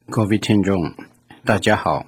各位听众，大家好。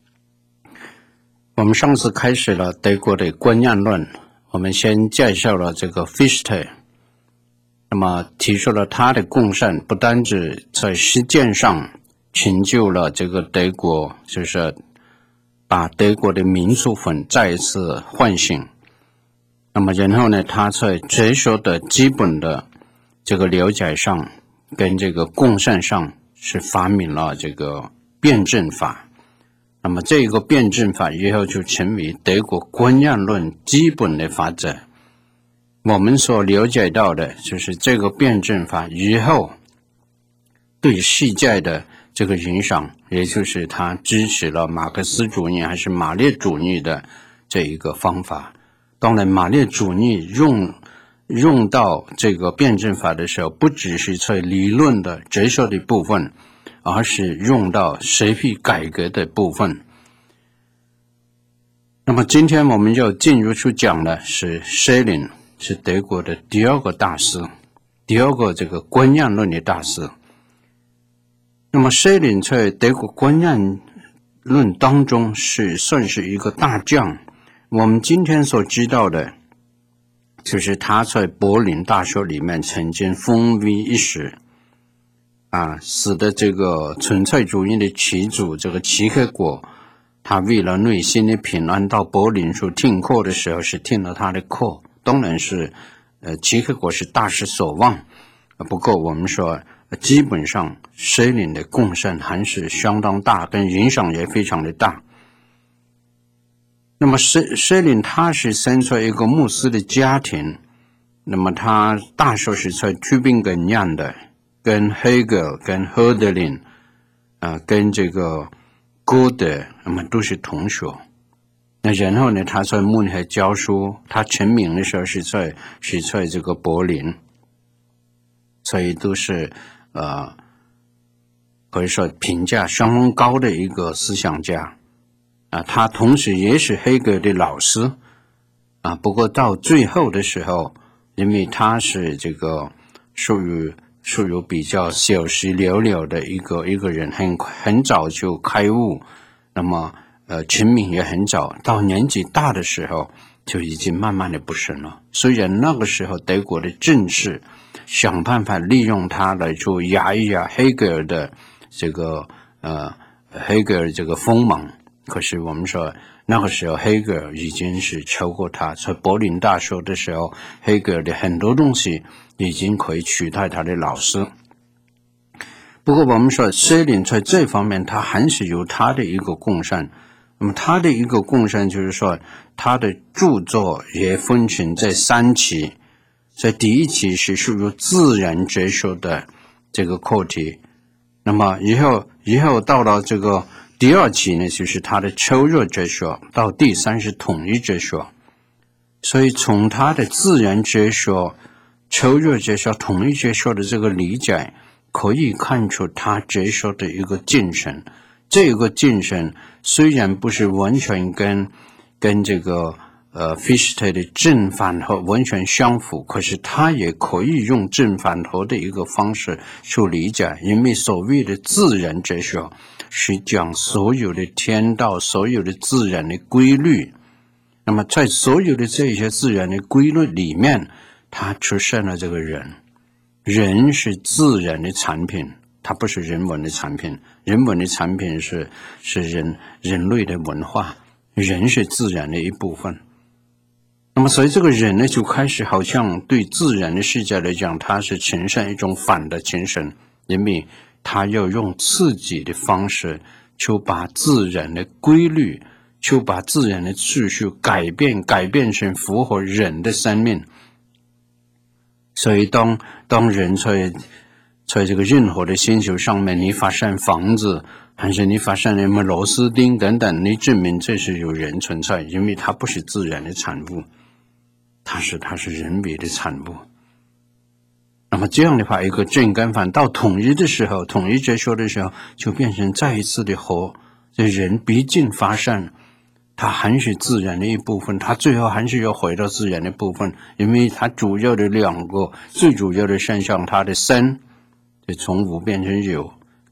我们上次开始了德国的观念论，我们先介绍了这个 Fichte， 那么提出了他的贡献，不单指在实践上成就了这个德国，就是把德国的民族魂再一次唤醒。那么然后呢，他在哲学的基本的这个了解上跟这个贡献上是发明了这个辩证法。那么这个辩证法以后就成为德国观念论基本的法则。我们所了解到的就是这个辩证法以后对世界的这个影响，也就是它支持了马克思主义还是马列主义的这一个方法。当然马列主义用到这个辩证法的时候，不只是在理论的哲学的部分，而是用到社会改革的部分。那么今天我们就进入去讲的是Schelling，是德国的第二个大师，第二个这个观念论的大师。那么Schelling在德国观念论当中算是一个大将。我们今天所知道的就是他在柏林大学里面曾经风靡一时使得这个存在主义的始祖这个齐克果，他为了内心的平安到柏林去听课的时候是听了他的课，当然是齐克果是大失所望。不过我们说基本上Schelling的贡献还是相当大，跟影响也非常的大。那么Schelling他是生在一个牧师的家庭，那么他大学是在Tübingen念的，跟Hegel 跟 Hölderlin跟这个Goethe那么都是同学。那然后呢，他在慕尼黑教书，他成名的时候是在这个柏林，所以都是可以说评价相当高的一个思想家他同时也是黑格尔的老师不过到最后的时候，因为他是这个属于比较小时寥寥的一个人，很早就开悟，那么成名也很早，到年纪大的时候就已经慢慢的不行了。虽然那个时候德国的政治想办法利用他来去压一压黑格尔的这个锋芒，可是我们说那个时候黑格尔已经是超过他，在柏林大学的时候，黑格尔的很多东西已经可以取代他的老师。不过我们说Schelling在这方面他还是有他的一个贡献。那么他的一个贡献就是说，他的著作也分成在3期。在第一期是属于自然哲学的这个课题，那么以后到了这个第2期呢，就是他的超越哲学，到第3是统一哲学。所以从他的自然哲学、超越哲学、统一哲学的这个理解，可以看出他哲学的一个精神。这个精神虽然不是完全跟这个Fichte 的正反合完全相符，可是他也可以用正反合的一个方式去理解。因为所谓的自然哲学是讲所有的天道、所有的自然的规律，那么在所有的这些自然的规律里面，它出现了这个人是自然的产品，它不是人文的产品。人文的产品是人类的文化，人是自然的一部分。那么所以这个人呢，就开始好像对自然的世界来讲，他是呈现一种反的精神，因为他要用自己的方式就把自然的规律，就把自然的秩序改变成符合人的生命。所以当人在这个任何的星球上面，你发现房子还是你发现什么螺丝钉等等，你证明这是有人存在，因为它不是自然的产物，它是人为的产物。那么这样的话，一个正跟反到统一的时候，统一哲学的时候，就变成再一次的和这人毕竟发现它还是自然的一部分，它最后还是要回到自然的部分，因为它主要的2个最主要的现象，它的生就从无变成有，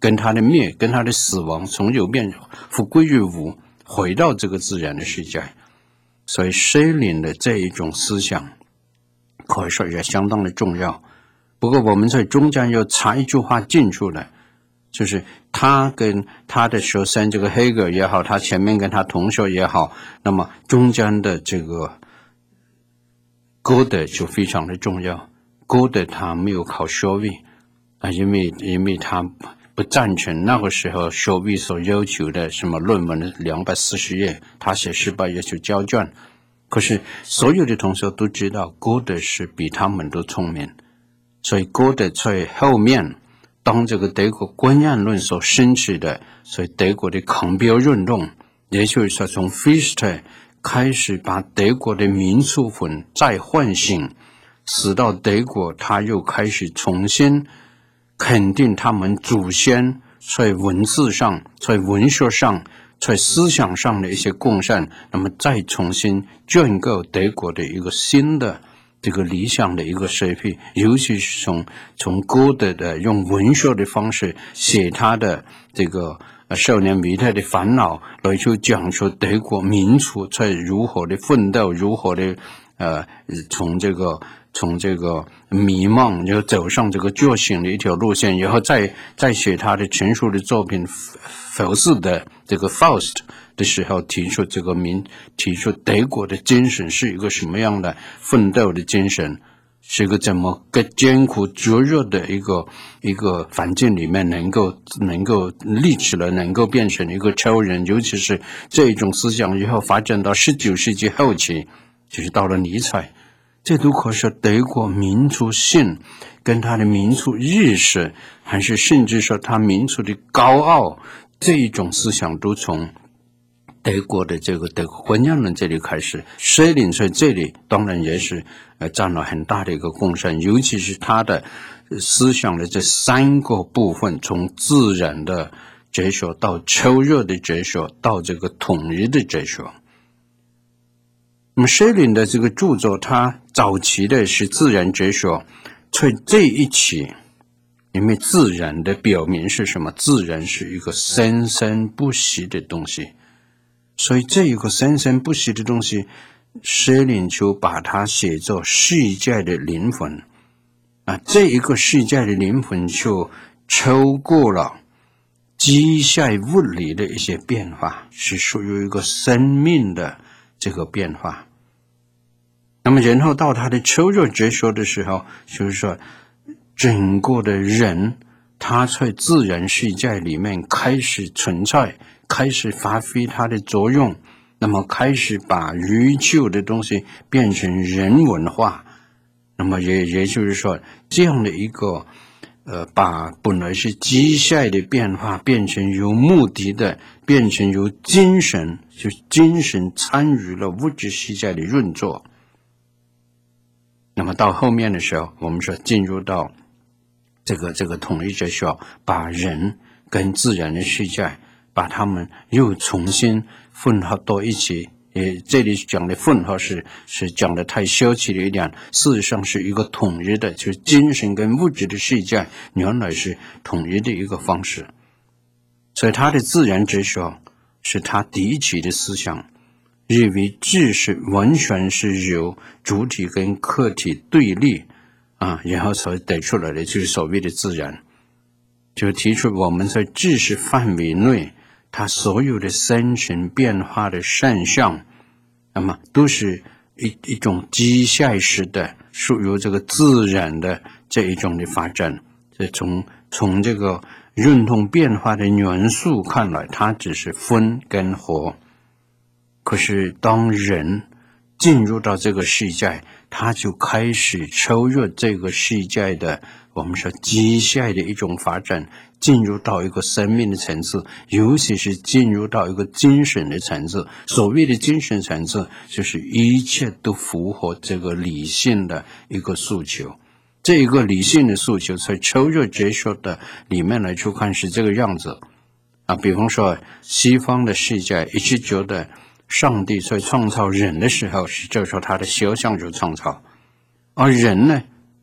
跟他的灭，跟他的死亡，从有变复归于无，回到这个自然的世界。所以神灵的这一种思想可以说也相当的重要。不过我们在中间又插一句话进出来，就是他跟他的学生这个黑格尔也好，他前面跟他同学也好，那么中间的这个歌德就非常的重要。歌德他没有考学位因为他不赞成那个时候学位所要求的什么论文的240页，他写18页就交卷。可是所有的同学都知道歌德是比他们都聪明，所以歌德在后面当这个德国观念论所兴起的，所以德国的抗标运动，也就是说从 Fichte 开始把德国的民族魂再唤醒，使到德国他又开始重新肯定他们祖先在文字上，在文学上，在思想上的一些贡献，那么再重新建构德国的一个新的这个理想的一个社会，尤其是从歌德的用文学的方式写他的这个少年维特的烦恼，来去讲述德国民族在如何的奋斗，如何的从这个迷茫就走上这个觉醒的一条路线，然后再写他的成熟的作品浮士的这个 Faust 的时候，提出德国的精神是一个什么样的奋斗的精神，是一个怎么个艰苦卓越的一个环境里面能够立起来，能够变成一个超人。尤其是这一种思想以后发展到19世纪后期，就是到了尼采，这都可是德国民族性跟他的民族意识，还是甚至说他民族的高傲，这一种思想都从德国的这个德国观念论这里开始。舍林在这里当然也是占了很大的一个贡献，尤其是他的思想的这3个部分，从自然的哲学到超越的哲学到这个统一的哲学。那么舍林的这个著作，他早期的是自然哲学，在这一期因为自然的表明是什么？自然是一个生生不息的东西，所以这一个生生不息的东西，舍林就把它写作世界的灵魂这一个世界的灵魂就超过了机械物理的一些变化，是属于一个生命的这个变化。那么然后到他的超越哲学的时候，就是说整个的人他在自然世界里面开始存在，开始发挥它的作用，那么开始把宇宙的东西变成人文化。那么也就是说这样的一个把本来是机械的变化变成有目的的，变成有精神，就精神参与了物质世界的运作。那么到后面的时候，我们说进入到这个统一哲学，把人跟自然的世界把他们又重新混合到一起。这里讲的混合是讲的太消极了一点，事实上是一个统一的，就是精神跟物质的世界原来是统一的一个方式。所以他的自然哲学是他第一期的思想，认为知识完全是由主体跟客体对立然后所得出来的就是所谓的自然，就提出我们在知识范围内它所有的生成变化的现象，那么都是一种机械式的，属于这个自然的这一种的发展。从这个运动变化的元素看来，它只是分跟合。可是当人进入到这个世界，他就开始超越这个世界的我们说机械的一种发展，进入到一个生命的层次，尤其是进入到一个精神的层次。所谓的精神层次，就是一切都符合这个理性的一个诉求。这一个理性的诉求在超越哲学的里面来去看是这个样子比方说西方的世界一直觉得上帝在创造人的时候是照着他的肖像去创造，而人呢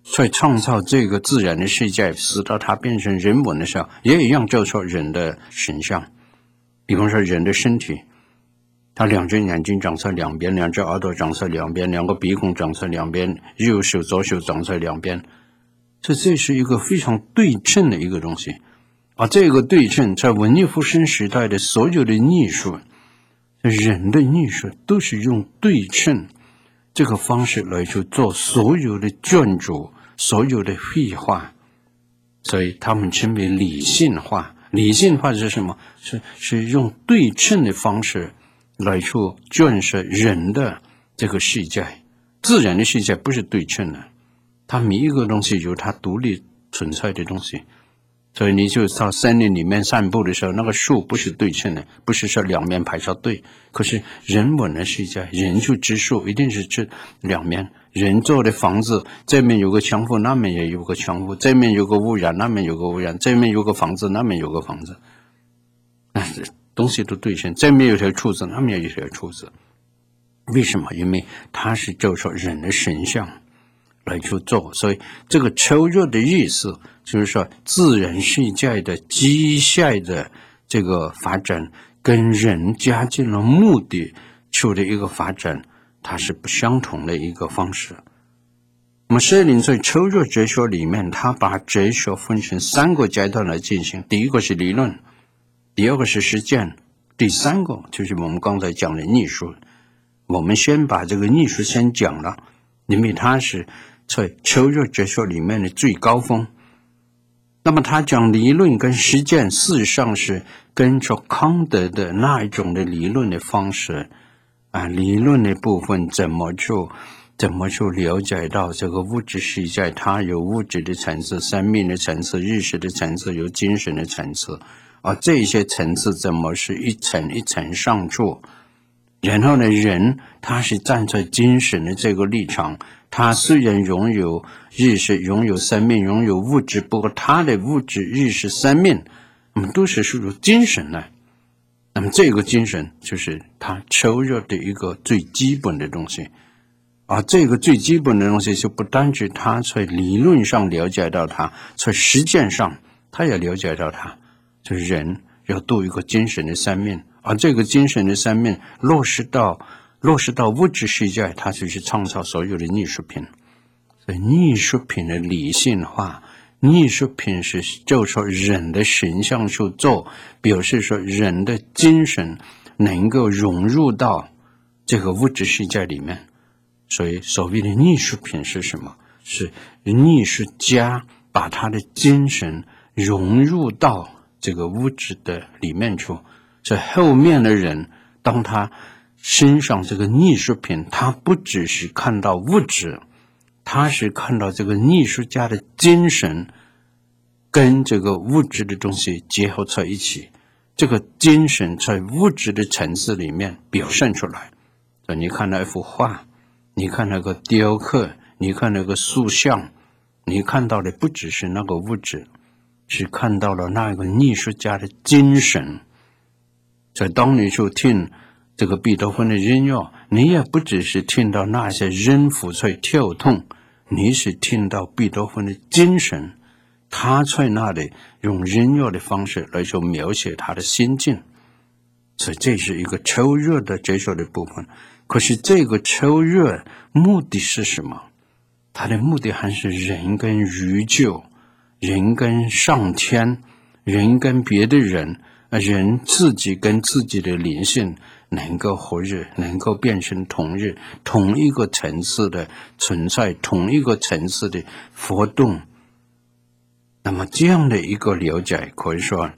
所以创造这个自然的世界，使到它变成人文的时候，也一样就说人的形象。比方说人的身体，他两只眼睛长在两边，两只耳朵长在两边，两个鼻孔长在两边，右手左手长在两边，这是一个非常对称的一个东西。这个对称在文艺复兴时代的所有的艺术，人的艺术都是用对称这个方式来去做所有的建筑，所有的绘画，所以他们称为理性化。理性化是什么？是用对称的方式来去建设人的这个世界。自然的世界不是对称的，它每一个东西有它独立存在的东西。所以你就到森林里面散步的时候，那个树不是对称的，不是说两面排成对。可是人文的世界，人就植树一定是这两面。人做的房子，这面有个墙户，那面也有个墙户；这面有个污染，那面有个污染；这面有个房子，那面有个房子。东西都对称，这面有条柱子，那面有条柱子。为什么？因为它是就说人的形象来去做，所以这个超越的意思就是说，自然世界的机械的这个发展跟人加进了目的去的一个发展，它是不相同的一个方式。那么舍林在超越哲学里面，他把哲学分成3个阶段来进行。第一个是理论，第二个是实践，第三个就是我们刚才讲的艺术。我们先把这个艺术先讲了，因为它是在超越哲学里面的最高峰。那么他讲理论跟实践，事实上是跟着康德的那一种的理论的方式理论的部分怎么去了解到这个物质世界，它有物质的层次、生命的层次、意识的层次，有精神的层次，这些层次怎么是一层一层上去。然后呢，人他是站在精神的这个立场，他虽然拥有意识、拥有生命、拥有物质，不过他的物质、意识、生命，都是属于精神的。那么这个精神就是他超越的一个最基本的东西。这个最基本的东西就不单是他在理论上了解到它，在实践上他也了解到它，就是人要度一个精神的生命。这个精神的生命落实到物质世界，它就是创造所有的艺术品。所以艺术品的理性化，艺术品是就说人的形象去做，表示说人的精神能够融入到这个物质世界里面。所以所谓的艺术品是什么？是艺术家把他的精神融入到这个物质的里面去。所以后面的人当他欣赏这个艺术品，他不只是看到物质，他是看到这个艺术家的精神跟这个物质的东西结合在一起，这个精神在物质的层次里面表现出来。所以你看那幅画，你看那个雕刻，你看那个塑像，你看到的不只是那个物质，是看到了那个艺术家的精神。所以当你去听这个贝多芬的音乐，你也不只是听到那些音符在跳动，你是听到贝多芬的精神，他在那里用音乐的方式来去描写他的心境。所以这是一个超越的哲学的部分。可是这个超越目的是什么？它的目的还是人跟宇宙，人跟上天，人跟别的人，人自己跟自己的灵性能够合一，能够变成同一个层次的存在，同一个层次的活动。那么这样的一个了解，可以说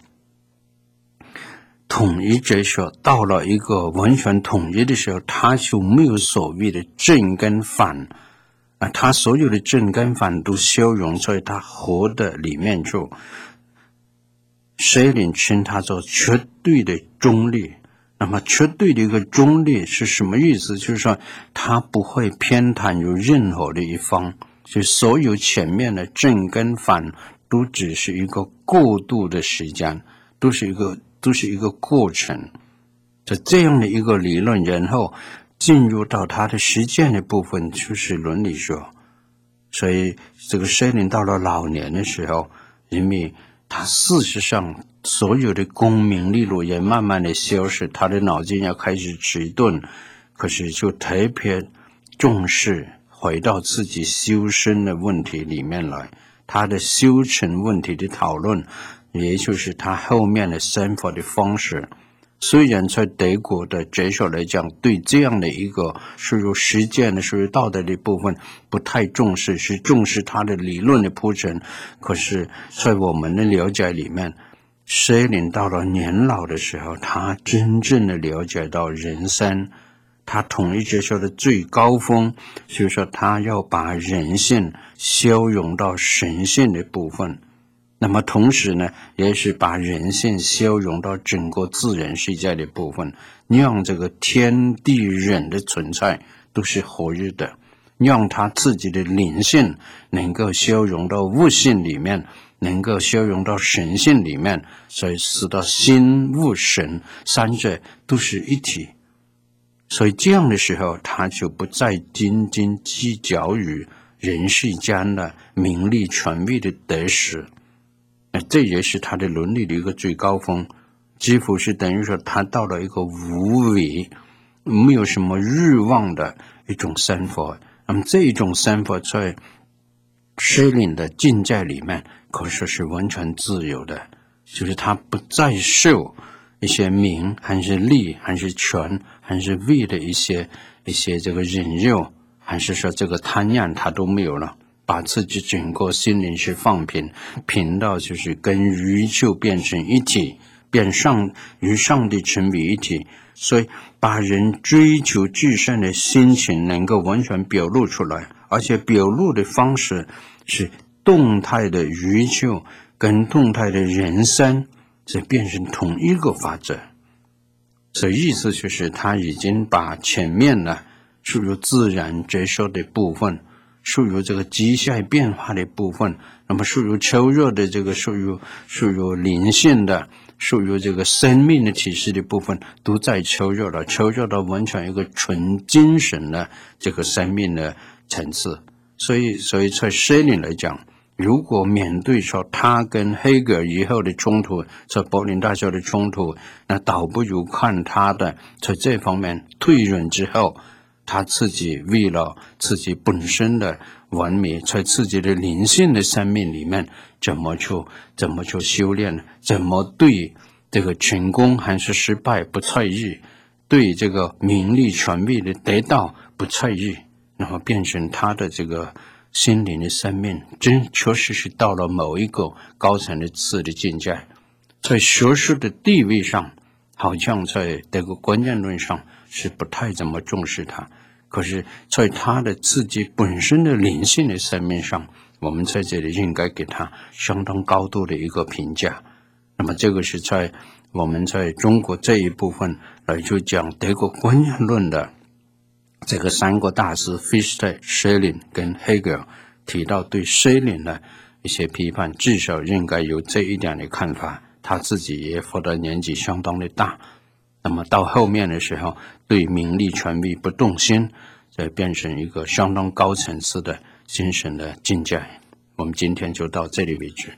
统一哲学到了一个完全统一的时候，它就没有所谓的正跟反它所有的正跟反都消融在它活的里面去。舍林称它做绝对的中立。那么绝对的一个中立是什么意思？就是说它不会偏袒于任何的一方，就所有前面的正跟反都只是一个过渡的时间，都是一个过程。这样的一个理论，然后进入到它的实践的部分，就是伦理学。 所以这个舍林到了老年的时候，因为他事实上所有的功名利禄也慢慢的消失，他的脑筋要开始迟钝，可是就特别重视回到自己修身的问题里面来，他的修成问题的讨论，也就是他后面的生活的方式。虽然在德国的哲学来讲，对这样的一个属于实践的、属于道德的部分不太重视，是重视他的理论的铺陈。可是，在我们的了解里面，舍林到了年老的时候，他真正的了解到人生，他统一哲学的最高峰，就是说他要把人性消融到神性的部分。那么同时呢，也是把人性消融到整个自然世界的部分，让这个天地人的存在都是活跃的，让他自己的灵性能够消融到物性里面，能够消融到神性里面，所以使到心物神三者都是一体。所以这样的时候，他就不再斤斤计较于人世间的名利权位的得失。这也是他的伦理的一个最高峰，几乎是等于说他到了一个无为，没有什么欲望的一种生活。那么这一种生活在舍林的境界里面，可以说是完全自由的，就是他不再受一些名还是利还是权还是位的一些这个引诱，还是说这个贪念他都没有了。把自己整个心灵是放平到就是跟宇宙变成一体，与上帝成为一体，所以把人追求至善的心情能够完全表露出来，而且表露的方式是动态的宇宙跟动态的人生是变成同一个法则。所以意思就是他已经把前面呢属于自然哲学的部分，属于这个机械变化的部分，那么属于抽热的这个属于灵性的，属于这个生命的体系的部分，都在抽热了，抽热到完全一个纯精神的这个生命的层次。所以在舍林来讲，如果面对说他跟黑格尔以后的冲突，在柏林大学的冲突，那倒不如看他的在这方面退忍之后，他自己为了自己本身的完美，在自己的灵性的生命里面怎么去修炼，怎么对这个成功还是失败不在意，对这个名利权位的得到不在意，然后变成他的这个心灵的生命真确实是到了某一个高层的次的境界。在学术的地位上，好像在这个观念论上是不太怎么重视他，可是在他的自己本身的灵性的生命上，我们在这里应该给他相当高度的一个评价。那么这个是在我们在中国这一部分来就讲德国观念论的这个三个大师 Fichte、舍林跟黑格尔提到对舍林的一些批判，至少应该有这一点的看法。他自己也活得年纪相当的大，那么到后面的时候，对名利权位不动心，再变成一个相当高层次的精神的境界。我们今天就到这里为止。